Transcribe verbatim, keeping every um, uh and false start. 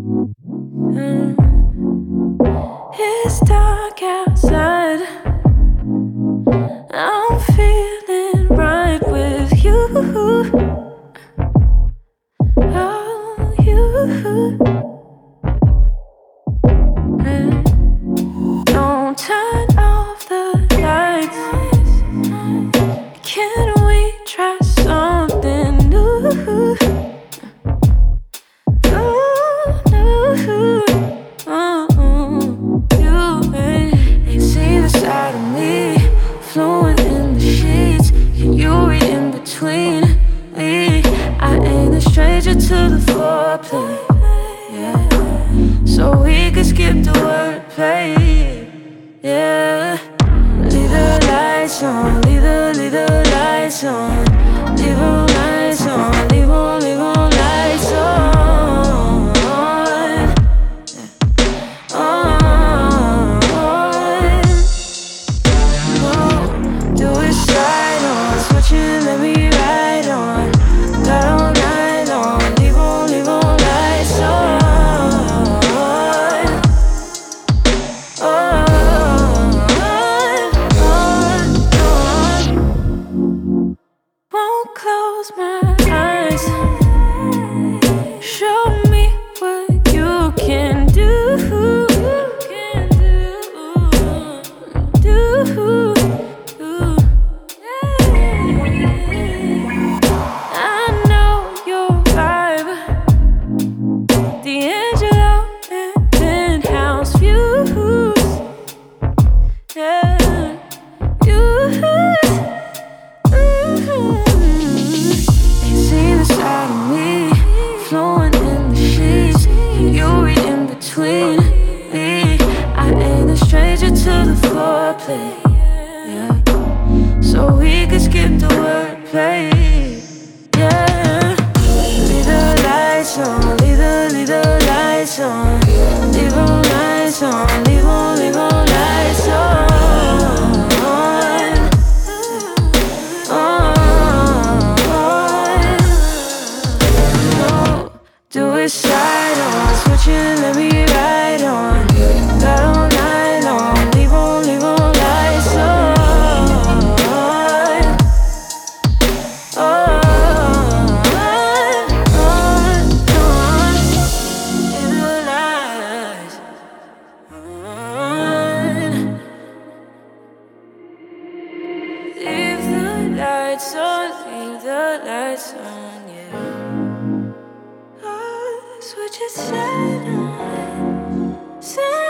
Mm. It's dark outside. I'm feeling right with you. Oh, you. Mm. Don't turn off the lights. Can we try something new? Oh, new. Oh, you ain't, ain't see the side of me flowing in the sheets. Can you read in between me? I ain't a stranger to the foreplay, yeah. So we could skip the wordplay, yeah. Leave the lights on, leave the, leave the lights on. Leave them lights on, leave them, leave them lights on. Let me ride on, got all night long. Leave on, leave on, lights on. On, on, on. Won't close my eyes. Show me what you can do. Can do, do. Yeah, you. Mm-hmm. You see the side of me flowing in the sheets. Can you read in between me? I ain't a stranger to the foreplay, yeah. So we could skip the wordplay, yeah. Leave the lights on, leave the, leave the lights on. Leave them lights on, leave them, leave them lights on. Do it side on, switching, let me ride on. Got all night long, leave on, leave on lights on. On, on, on. Leave the lights on. Leave the lights on, leave the lights on, yeah. Switch it side on, side.